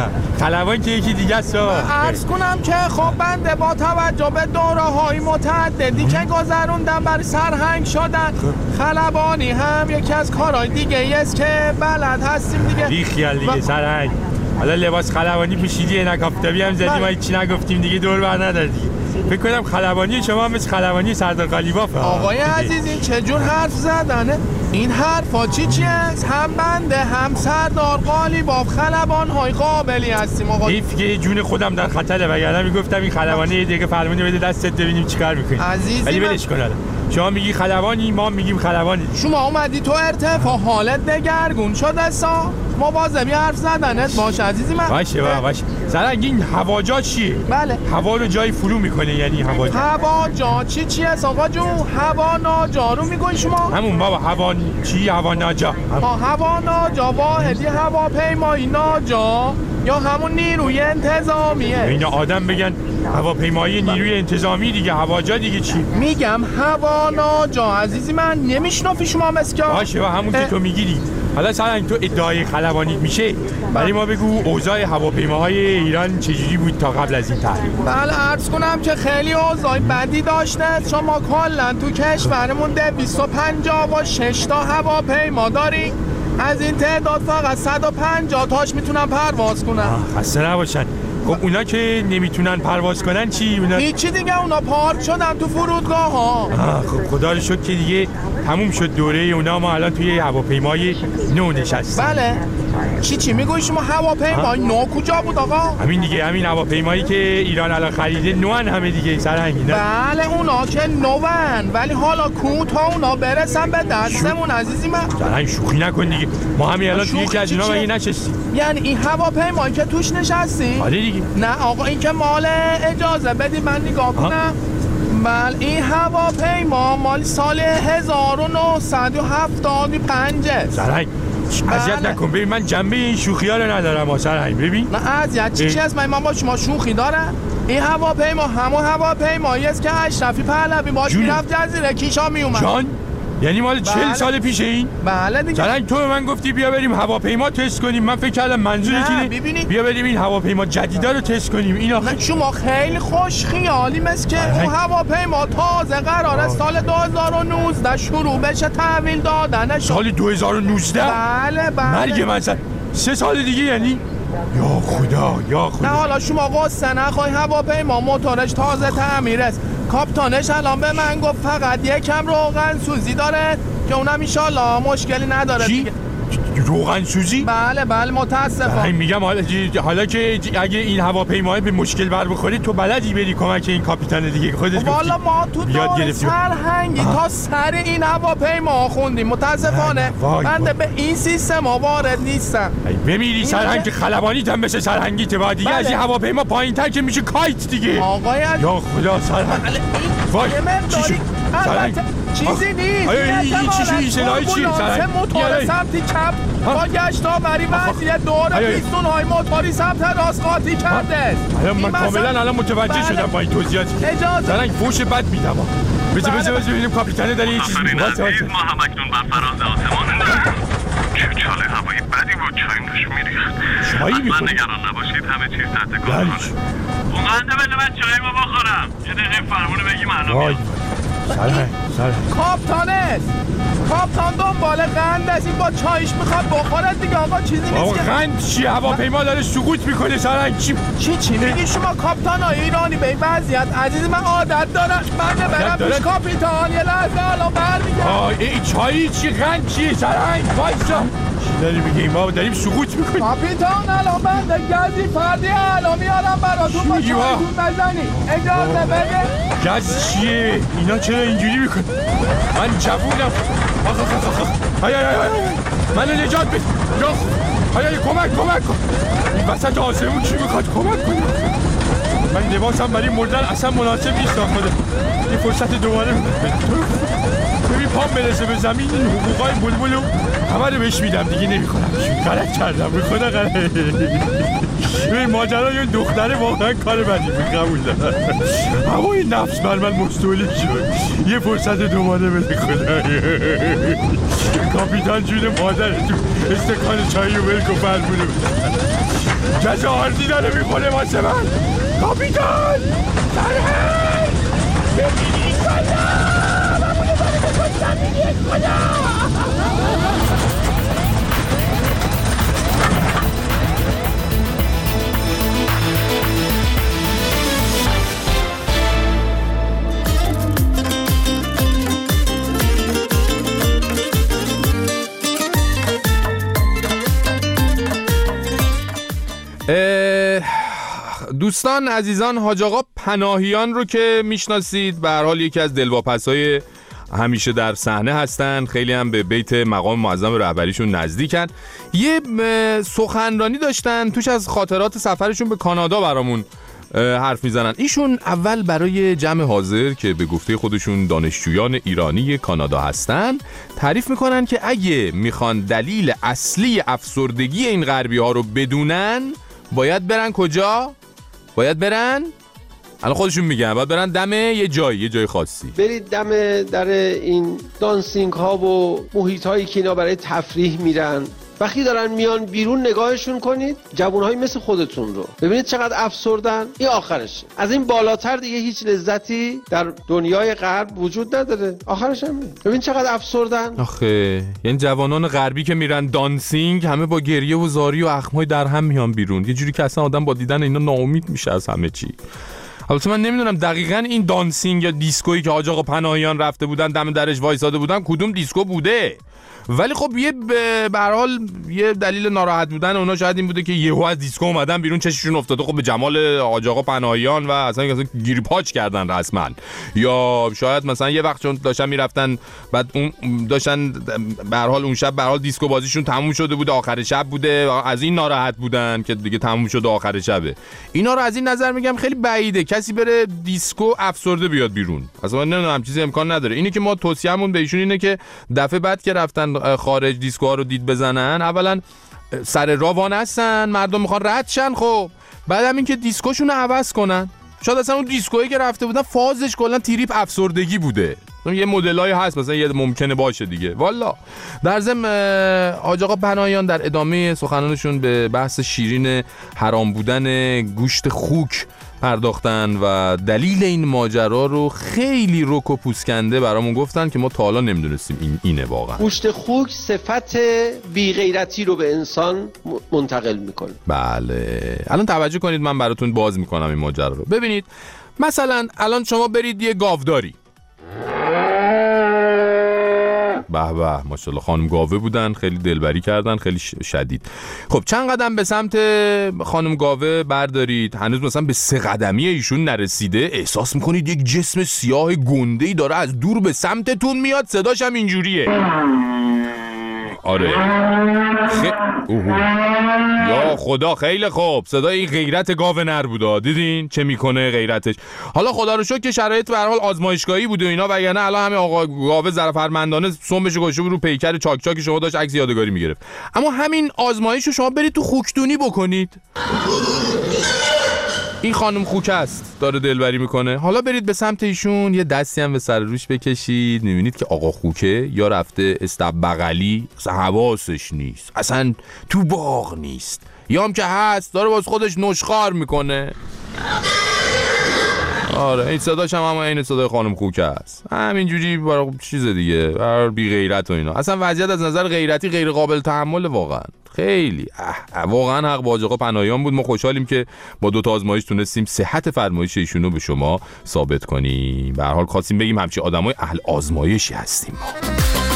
خلبان که یکی دیگه است. عرض کنم که خب بنده با توجه به دوره‌های متعددی که گذروندم برای سرهنگ شدن، خلبانی هم یکی از کارهای دیگه است که بلد هستیم دیگه. بی خیال دیگه سرهنگ. حالا لباس خلبانی پوشیدی، عینک آفتابی هم زدی، ما هیچی نگفتیم دیگه، دور بر ندادی. فکر کنم خلبانی شما مثل خلبانی سردار قالیباف. آقای عزیز این چه جور حرف زدنه؟ این حرفا چیه؟ هم بنده هم سردار قالیباف خلبان‌های قابلی هستیم آقا. حیف که جون خودم در خطره، وگرنه میگفتم این خلبانی دیگه فرمونی بده دستت ببینیم چیکار می‌کنی. عزیزی ولی ولش کن. شما میگی خلبانی، ما میگیم خلبانی. شما اومدی تو ارتفاع حالت دگرگون شده سا مواظبی حرف زدنت باش عزیزی من. باشه سرنگ این هواجا چیه؟ بله هوا رو جای فرو میکنه، یعنی هواجا چیه آقا جون؟ هوا ناجا رو میگوی شما؟ همون بابا هوا چی؟ هوا ناجا. هوا ناجا واحدی هواپیمایی ناجا یا همون نیروی انتظامیه. اینا آدم بگن هواپیمایی نیروی انتظامی دیگه، هواجا دیگه چی؟ میگم هوا ناجا عزیزی من، نمیشنافی شما مسکا؟ باشه همون که تو میگیری. حالا سرنگ تو ادعای خلبانی میشه، ولی ما بگو اوضاع هواپیماهای ایران چجوری بود تا قبل از این تحریم؟ بله عرض کنم که خیلی اوضاع بدی داشته. شما کلا تو کشورمون 256 تا هواپیما داریم. از این تعداد فقط 150 تاش میتونن پرواز کنن. خسته نباشن. خب اونا که نمیتونن پرواز کنن چی؟ هیچی دیگه، اونا پارک شدن تو فرودگاه ها. خب خدا رو شکر که دیگه تموم شد دوره اونا. ما الان توی هواپیمای نو نشستیم. بله چی میگوی شما؟ هواپیمای نو کجا بود آقا؟ همین دیگه، همین هواپیمایی که ایران الان خریده نوان همه دیگه سرهنگی. بله اونا که نوان، ولی حالا کو تا اونا برسن به دستمون عزیزی من. سرهنگ شوخی نکن دیگه، ما همین الان توی یکی از اینا مگه نشستیم؟ یعنی این هواپیمایی که توش نشستیم؟ آره دیگه. چی؟ نه آقا این که مال اجازه بدی من نگاه کنم. بله این هواپیما مال سال 1975 سرنگ اذیت نکن ببین من جنبه این شوخی ها رو ندارم سرنگ ببین. نه اذیت چی هست من با شما شوخی دارم؟ این هواپیما همون هواپیمایی است که اشرفی پهلوی باش میرفت جزیره کیشا میومد. جان یعنی مال 40 سال پیشه این؟ بله دیگه. سرنگ تو به من گفتی بیا بریم هواپیما تست کنیم، من فکر کردم منظورت اینه بیا بریم این هواپیما جدیدا رو تست کنیم. اینا شما خیلی خوش خیالی مثل که اون هواپیما تازه قراره سال 2019 شروع بشه تحویل دادنش. سال 2019؟ بله مرگ من 3 سال دیگه یعنی؟ یا خدا یا خدا. نه حالا شما قصه نخوای هواپیما موتورش تازه تعمیر است. کاپیتانش الان به من گفت فقط یکم روغن سوزی داره که اونم انشالله مشکلی نداره دیگه. روغن سوزی؟ بله متاسفم. میگم حالا که اگه این هواپیما به مشکل بر بخوره تو بلدی بری کمک این کاپیتان دیگه خودت گفتی. والا ما تو دور سرهنگی تا سر این هواپیما خوندیم متاسفانه من به این سیستم وارد نیستم. بمیری سرهنگ خلبانیت هم بشه سرهنگیت بعد دیگه از این هواپیما پایین‌تر که میشه کایت دیگه. آقای یا خدا سرهنگ وای البته چیزی نیست. این سلای چیه سرهنگ؟ موتور سمتی چپ با گشت آوری وضعیت دور پیستون های موتوری سمت راست قاطی کرده. من کاملا الان متوجه شدم با این توضیحاتی. سرهنگ فوش بد میدم. بذار ببینیم کاپیتان داره یه چیزی میگه. ما هم اکنون بر فراز آسمان چه چاله هوایی بدی بود چاییم داشت میریخت. چایی میخوری؟ اصلا نگران نباشید همه چیز تحت کنترله. اونقدر بده من چاییمو بخورم. یه دقیقه فرمونو بگیم الان میام. کاپتان دنبال قند است این با چایش میخواد بخوره دیگه آقا چیزی نیست که قند چی هواپیما داره سقوط میکنه سرنگ چی میگی شما کاپتان های ایرانی به این وضعیت عزیز من عادت دارم من برم پیش کاپیتان یه لحظه الان برمیگم. این چایی چی قند چی سرنگ وایسا داری میگه ما داریم سقوط میکنیم. کاپیتان الان بنده گازی فردی الان میارم براتون با چایتون بزنی اجازه بده. گاز چیه؟ اینا چرا اینجوری میکنه؟ من جوونم. منو نجات بده. کمک کن. این وسط آسمون چی میخواد کمک کنه؟ من لباسم برای مردن اصلا مناسب نیست خدا. یه فرصت دوباره ببین پام برسه به زمین این حقوقای بلبلو همه رو بهش میدم دیگه نمیخورم. غلط کردم به خدا غلط. ببین ماجرا یه دختره واقعا کار بدی بود قبول دارم اما این نفس بر من مستولی شد. یه فرصت دوباره بده خدا. کاپیتان جون مادرتون استکان چایی رو بلک و فرمونه بده. جزا آردی داره میخوره واسه من. کاپیتان سرهنگ ببینی خدا بابونه داره بکنم ببینی خدا. دوستان عزیزان حاج آقا پناهیان رو که میشناسید به هر حال یکی از دلواپس‌های همیشه در صحنه هستن. خیلی هم به بیت مقام معظم رهبریشون نزدیکن. یه سخنرانی داشتن توش از خاطرات سفرشون به کانادا برامون حرف میزنن. ایشون اول برای جمع حاضر که به گفته خودشون دانشجویان ایرانی کانادا هستن تعریف میکنن که اگه میخوان دلیل اصلی افسردگی این غربی ها رو بدونن باید برن کجا؟ باید برن؟ الان خودشون میگن باید برن دم یه جای خاصی. برید دم در این دانسینگ ها و محیط هایی که اینا برای تفریح میرن. وقتی دارن میان بیرون نگاهشون کنید جوانهایی مثل خودتون رو ببینید چقدر افسردن. این آخرش از این بالاتر دیگه هیچ لذتی در دنیای غرب وجود نداره. آخرش هم ببین چقدر افسردن. آخه یعنی جوانان غربی که میرن دانسینگ همه با گریه و زاری و اخمای در هم میان بیرون. یه جوری که اصلا آدم با دیدن اینا ناامید میشه از همه چی. البته من نمیدونم دقیقاً این دانسینگ یا دیسکویی که حاج آقا پناهیان رفته بودن دم درش وایساده بودن کدوم دیسکو بوده، ولی خب به هر حال یه دلیل ناراحت بودن اونا شاید این بوده که یهو از دیسکو اومدن بیرون، چششون افتاده خب به جمال حاج آقا پناهیان و اصلا گیری پاچ کردن رسما. یا شاید مثلا یه وقت چون داشتن میرفتن بعد اون داشتن به هر حال اون شب به هر حال دیسکو بازیشون تموم شده بوده، آخر شب بوده، از این ناراحت بودن که دیگه تموم شده آخر شبه. اینا رو از این نظر میگم خیلی بعیده کسی بره دیسکو افسرده بیاد بیرون، اصلا نمیدونم چیزی امکان نداره. اینی که ما توصیه‌مون به ایشون اینه که دفعه بعد که رفتن خارج دیسکوها رو دید بزنن، اولا سر راه وانستن، مردم میخوان رد شن، خب بعدم این که دیسکوشون رو عوض کنن. شاید اصلا اون دیسکویی که رفته بودن فازش کلا تریپ افسردگی بوده، یه مدلای هست مثلا یه ممکنه باشه دیگه. والا در ضمن حاج آقا پناهیان در ادامه سخنانشون به بحث شیرین حرام بودن گوشت خوک پرداختن و دلیل این ماجرا رو خیلی رک و پوسکنده برامون گفتن که ما تا حالا نمیدونستیم اینه واقعا. گوشت خوک صفت بی غیرتی رو به انسان منتقل میکنه. بله الان توجه کنید، من براتون باز میکنم این ماجرا رو. ببینید مثلا الان شما برید یه گاوداری، به به ماشاءالله خانم گاوه بودن، خیلی دلبری کردن، خیلی شدید. خب چند قدم به سمت خانم گاوه بردارید، هنوز مثلا به 3 قدمی ایشون نرسیده، احساس میکنید یک جسم سیاه گنده‌ای داره از دور به سمتتون میاد، صداش هم اینجوریه. آره یا خدا خیلی خوب، صدای غیرت گاو نر بوده، دیدین چه میکنه غیرتش. حالا خدا رو شکر که شرایط به هر حال آزمایشگاهی بوده اینا، وگرنه الان همین آقا گاو ظرفرمندانه سمبش گوشه رو پیکر چاک چاکی شما داشت عکس یادگاری میگرفت. اما همین آزمایش رو شما برید تو خوکدونی بکنید. این خانم خوک است داره دلبری میکنه، حالا برید به سمت ایشون یه دستی هم به سر روش بکشید، میبینید که آقا خوکه یا رفته استب بغلی، اصلا حواسش نیست، اصلا تو باغ نیست، یا هم که هست داره باز خودش نشخوار میکنه. آره این صداش هم این صدای خانم خوکه است، همینجوری برای چیز دیگه، برای بی غیرت و اینا. اصلا وضعیت از نظر غیرتی غیر قابل تحمل واقعا، خیلی واقعا حق با حاج آقا پناهیان بود. ما خوشحالیم که با 2 تا آزمایش تونستیم صحت فرمایش ایشون رو به شما ثابت کنیم. به هر حال خواستیم بگیم همچین آدمای اهل آزمایشی هستیم ما.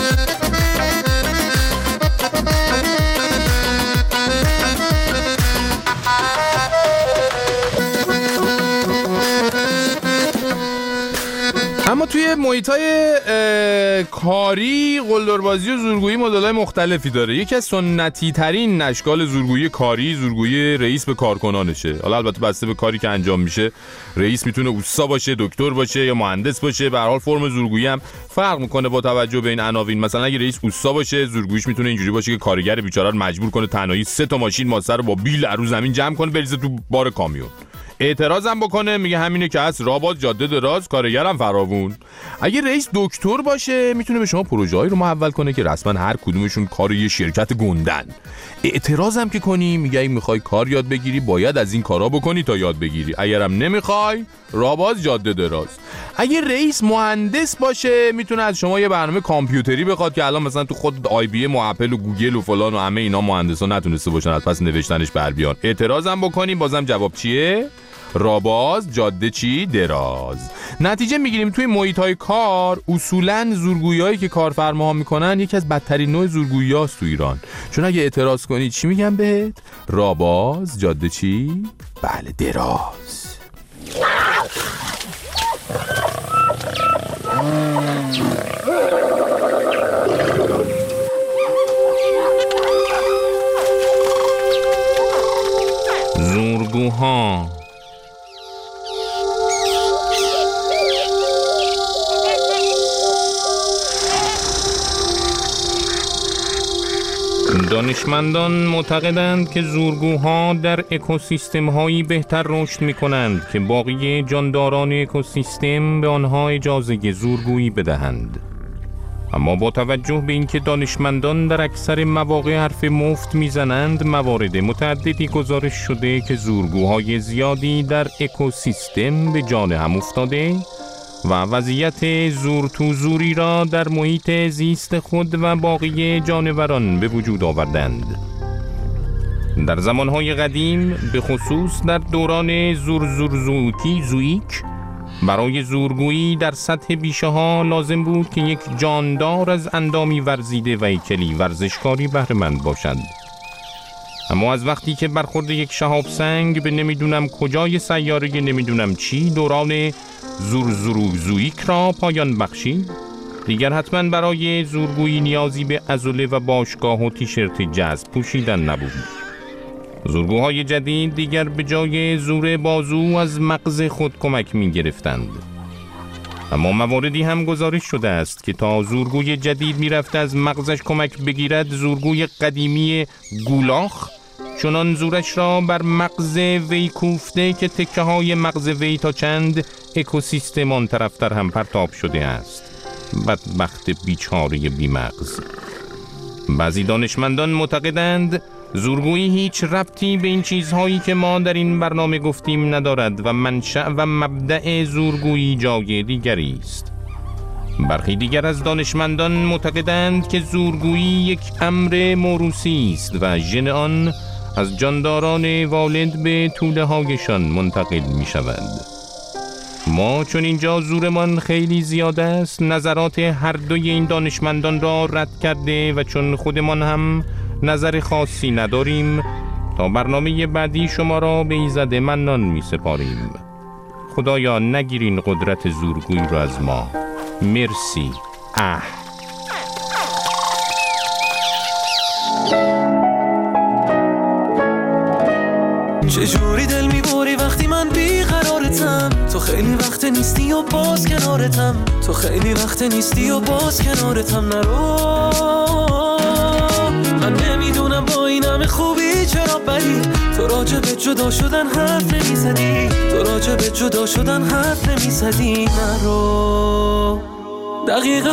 اما توی محیطای کاری قلدربازی و زورگویی مدل‌های مختلفی داره. یکی از سنتی ترین اشکال زورگویی کاری زورگویی رئیس به کارکنانشه. حالا البته بسته به کاری که انجام میشه، رئیس میتونه اوستا باشه، دکتر باشه یا مهندس باشه. به هر حال فرم زورگویی هم فرق میکنه با توجه به این عناوین. مثلا اگه رئیس اوستا باشه، زورگوییش میتونه اینجوری باشه که کارگر بیچاره رو مجبور کنه تنهایی 3 تا ماشین ماسه رو با بیل رو زمین جمع کنه بریزه تو بار کامیون. اعتراض هم بکنه میگه همینه که هست، راه باز جاده دراز، کارگرم فراوون. اگه رئیس دکتر باشه میتونه به شما پروژه‌ای رو محول کنه که رسما هر کدومشون کار یه شرکت گندن. اعتراض هم که کنی میگه اگه میخوای کار یاد بگیری باید از این کارا بکنی تا یاد بگیری، اگرم نمیخوای راه باز جاده دراز. اگه رئیس مهندس باشه میتونه از شما یه برنامه کامپیوتری بخواد که الان مثلا تو خود آی بی ام و اپل و گوگل و فلان و همه اینا مهندسا نتونسته باشن از پس نوشتنش بر بیان. اعتراض هم بکنیم بازم جواب چیه؟ راباز جاده چی دراز. نتیجه میگیریم توی محیط‌های کار اصولاً زورگویی‌هایی که کارفرماها میکنن یکی از بدترین نوع زورگویی‌هاست تو ایران. چون اگه اعتراض کنی چی میگن بهت؟ راباز جاده چی؟ بله دراز. زورگوها دانشمندان معتقدند که زورگوها در اکوسیستم‌هایی بهتر رشد می‌کنند که باقی جانداران اکوسیستم به آنها اجازه زورگویی بدهند. اما با توجه به اینکه دانشمندان در اکثر مواقع حرف مفت میزنند، موارد متعددی گزارش شده که زورگوهای زیادی در اکوسیستم به جان هم افتاده و وضعیت زور تو زوری را در محیط زیست خود و باقی جانوران به وجود آوردند. در زمانهای قدیم به خصوص در دوران زویک برای زورگویی در سطح بیشه ها لازم بود که یک جاندار از اندامی ورزیده و هیکلی ورزشکاری بهره‌مند باشد. اما از وقتی که برخورد یک شهاب سنگ به نمیدونم کجای سیاره نمیدونم چی دوران زورزوروزویک را پایان بخشید، دیگر حتما برای زورگویی نیازی به عضله و باشگاه و تیشرت جذب پوشیدن نبود. زورگوهای جدید دیگر به جای زور بازو از مغز خود کمک می گرفتند. اما مواردی هم گزارش شده است که تا زورگوی جدید می رفت از مغزش کمک بگیرد، زورگوی قدیمی گولاخ چنان زورش را بر مغز وی کوفته که تکه های مغز وی تا چند اکوسیستم آن طرفتر هم پرتاب شده است. بدبخت بیچاره بی مغز. بعضی دانشمندان معتقدند زورگویی هیچ ربطی به این چیزهایی که ما در این برنامه گفتیم ندارد و منشأ و مبدأ زورگویی جای دیگری است. برخی دیگر از دانشمندان معتقدند که زورگویی یک امر موروثی است و ژن آن از جانداران والد به توله هایشان منتقل می شود. ما چون اینجا زورمان خیلی زیاد است، نظرات هر دوی این دانشمندان را رد کرده و چون خودمان هم نظر خاصی نداریم، تا برنامه بعدی شما را به ایزد منان می سپاریم. خدایا نگیرین قدرت زورگویی را از ما. مرسی. چجوری دل میبری وقتی من بیقرارتم، تو خیلی وقت نیستی و باز کنارتم، تو خیلی وقت نیستی و باز کنارتم. نرو، من نمیدونم با این همه خوبی چرا بدی، تو راجع به جدا شدن حرف نمیزدی، تو راجع به جدا شدن حرف نمیزدی. نرو، دقیقه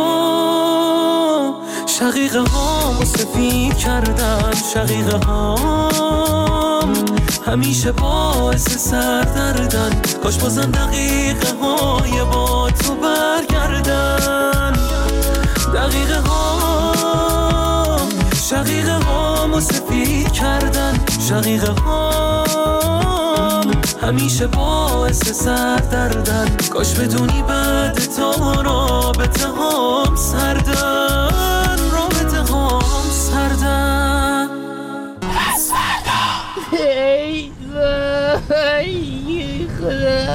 ها شقیقه ها مصفی کردن، شقیقه ها همیشه باعث سردردن، کاش بازم دقیقه های با تو برگردن. دقیقه ها شقیقه ها مصفی کردن، شقیقه ها همیشه باعث سردردن، کاش بدونی بعد تو رابطه هم سردن، رابطه هم سردن. پس فردا ای خدا،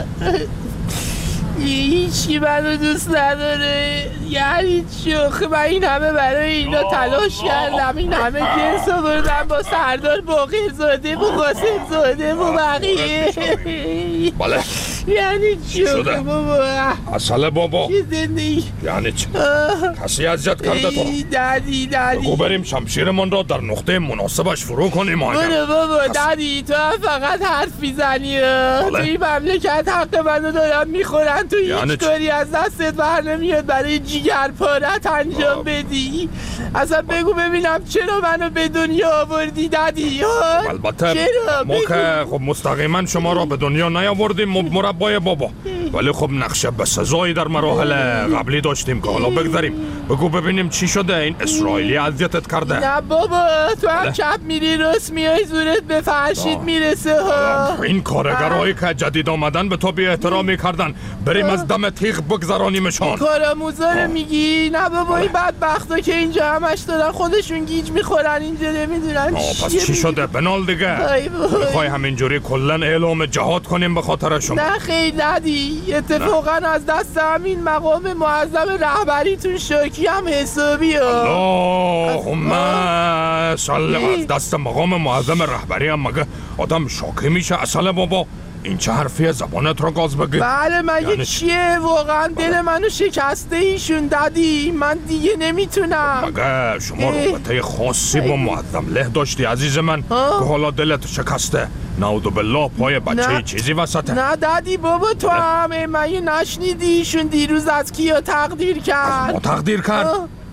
هیچی منو دوست نداره. یعنی چی؟ من این همه برای اینا تلاش کردم، این همه جنس آوردم با سردار باقر زاده و قاسم زاده و بقیه. بله یعنی چی بابا؟ اصله بابا چی زندگی؟ یعنی چی؟ کسی اذیت کرده تو؟ دادی بگو بریم شمشیرمان را در نقطه مناسبش فرو کنیم. برو بابا دادی، تو هم فقط حرف میزنی. تو این مملکت حق منو دارن میخورن، تو هیچ کاری از دستت بر نمیاد برای جیگر پارت انجام بدی. اصلا بگو ببینم چرا منو به دنیا آوردی دادی؟ البته ما که خب مستقیما شما را به دنیا نیاوردیم مربای بابا، ولی خب نقشه به سزایی در مراحل قبلی داشتیم که حالا بگذاریم. بگو ببینیم چی شده، این اسرائیلی اذیتت کرده؟ نه بابا، تو هم چپ میری راست میای، زورت به فرشید میرسه ها. این کارگرهایی که جدید آمدن به تو بی احترامی کردن، بریم از دم تیغ بگذرانیمشان. کارآموزا رو میگی؟ نه بابا، این بدبختا که اینجا همش دارن خودشون گیج میخورن، اینجا نمیدونن پس چی شده؟ بنال دیگه. میخوای همینجوری کلن اعلام جهاد کنیم به خاطرشون؟ نه خیلی ندی، اتفاقا از دست همین مقام معظم رهبریتون شاکی هم حسابی ها. اللهم صل. از دست مقام معظم رهبری هم مگه آدم شاکی میشه؟ اصلا بابا این چه حرفیه؟ زبانت رو گاز بگی. بله مگه یعنی چیه؟ واقعا دل منو شکسته ایشون دادی، من دیگه نمیتونم. مگه شما رابطه خاصی با معظم له داشتی عزیز من که حالا دلت شکسته؟ نعوذ بالله پای بچه چیزی وسطه؟ نه دادی بابا، تو همه من نشنیدی ایشون دیروز از کیا تقدیر کرد؟ ما تقدیر کرد؟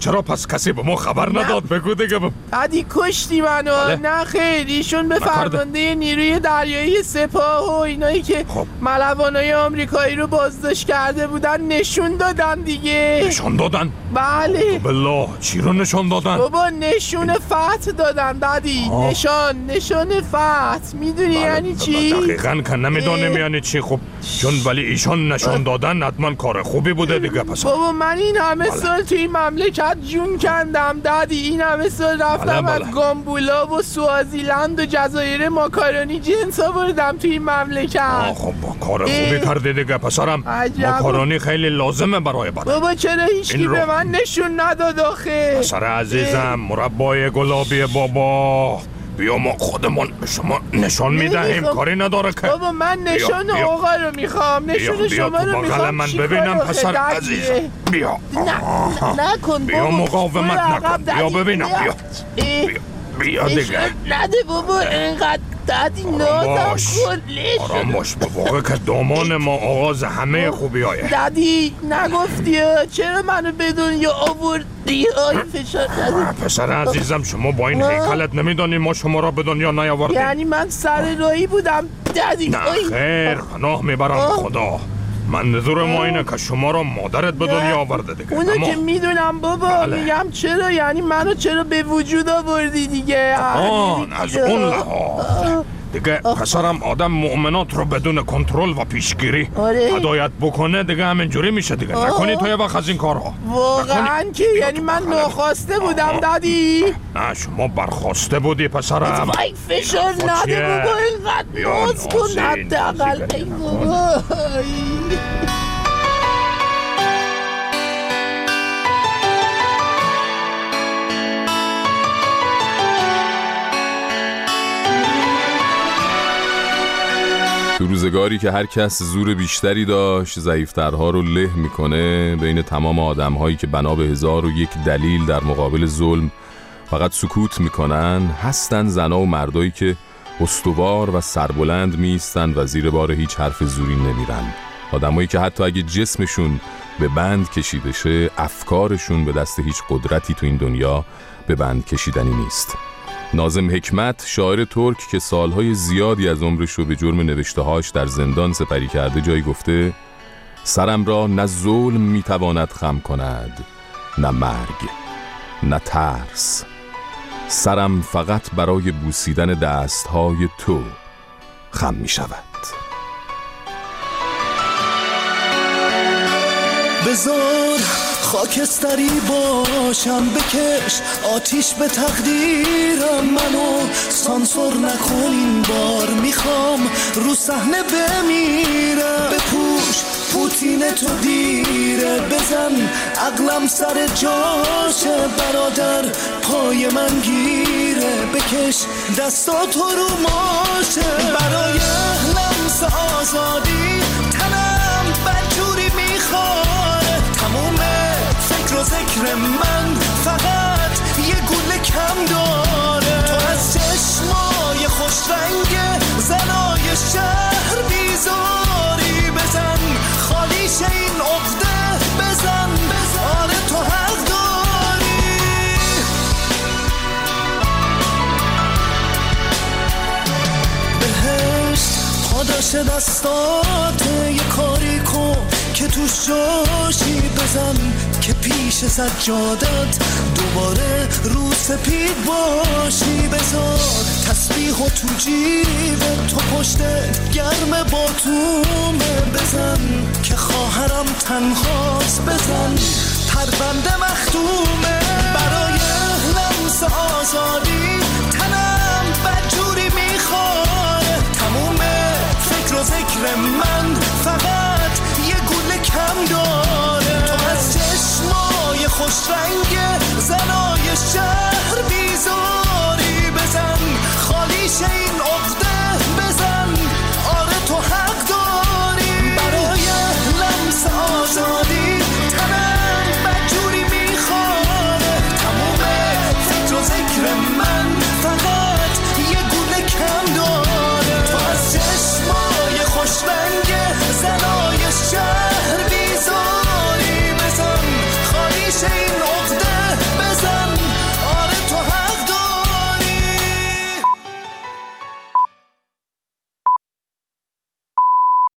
چرا پس کسی به ما خبر نداد؟ بگو دیگه. دادی کشتی منو. نه خیر، ایشون به فرمانده نیروی دریایی سپاه و اینایی که ملوانای آمریکایی رو بازداشت کرده بودن نشون دادن دیگه. نشون دادن؟ بله. بالله چی رو نشون دادن؟ بابا نشون فتح دادن دادی. نشان فتح. میدونی یعنی چی؟ دقیقاً که نمیدونم یعنی چی. خب چون ولی ایشان نشون دادن حتما کار خوبی بوده دیگه. پس بابا من این همه سال توی این مملکت جون کندم دادی. این همه سال رفتم از گامبولا و سوازیلند و جزایر ماکارونی جنس آوردم توی این مملکت. خب کار خوبی کردی دیگه پسرم. ماکارونی خیلی لازمه برای بدن. بابا چرا هیچکی به من نشون نداد آخه؟ پسر عزیزم مربای گلابی بابا بیا ما خودمون به شما نشان میدهیم. کاری نداره که. بابا من نشان آقا رو میخوام. نشان شما رو میخوام. من ببینم پسر عزیزم. بیا نکن بیا مقاومت نکن. بیا ببینم. بیا دیگه. نده بابا اینقدر دادی نازم کن. آرام باش به واقع که دامان ما آغاز همه خوبی هایه. دادی نگفتی چرا منو به دنیا آوردی؟ فشار پسر عزیزم شما با این هیکلت نمیدانی ما شما را به دنیا نیاوردیم. یعنی من سر راهی بودم دادی؟ نه خیر پناه میبرم خدا. منظور ما اینه که شما را مادرت به دنیا آورده دیگه. اونو که میدونم بابا. میگم چرا یعنی منو چرا به وجود آوردی دیگه؟ از اون لحاظ دیگه پسرم آدم مؤمنات رو بدون کنترل و پیشگیری هدایت بکنه دیگه همینجوری میشه دیگه. نکنی تو یه وقت از این کارها. واقعا که یعنی من ناخواسته بودم دادی؟ نه شما برخواسته بودی پسرم. وای فشار نده بابا اینقدر ناز کن حداقل. ای بابا تو روزگاری که هر کس زور بیشتری داشت ضعیفترها رو له میکنه، بین تمام آدمهایی که بنا به 1001 دلیل در مقابل ظلم فقط سکوت میکنن، هستن زنا و مردایی که استوار و سربلند میستن و زیر بار هیچ حرف زوری نمیرن. آدمایی که حتی اگه جسمشون به بند کشیده شه، افکارشون به دست هیچ قدرتی تو این دنیا به بند کشیدنی نیست. ناظم حکمت، شاعر ترک که سالهای زیادی از عمرش رو به جرم نوشته‌هاش در زندان سپری کرده، جایی گفته سرم را نه ظلم میتواند خم کند، نه مرگ، نه ترس. سرم فقط برای بوسیدن دستهای تو خم می شود. بذار خاکستری باشم، بکش آتیش به تقدیرم، منو سانسور نکن این بار، میخوام رو صحنه بمیرم. بپوش پوتین تو دیره، بزن عقلم سر جاشه، برادر پای من گیره، بکش دستاتو رو ماشه. برای لمس آزادی تنم بدجوری میخواره، تموم فکر و ذکر من فقط یه گوله کم داره. تو از چشمای خوش رنگ زنای شهر بیزاری، بزن خالیش این عقده، بزن آره تو حق داری. بهشت پاداش دستاته، یه کاری کن که تو شاشی، بزن که پیش سجادت دوباره رو سپید باشی. بذار تسبیح و تو جیبت، تو پشت گرم باتومه، بزن که خواهرم تنهاست، بزن پرونده مختومه. برای لمس آزادی تنم بدجوری میخواره، تموم فکر و ذکر من فقط یه گوله کم داره. تو از چشمای خوش رنگ زنای شهر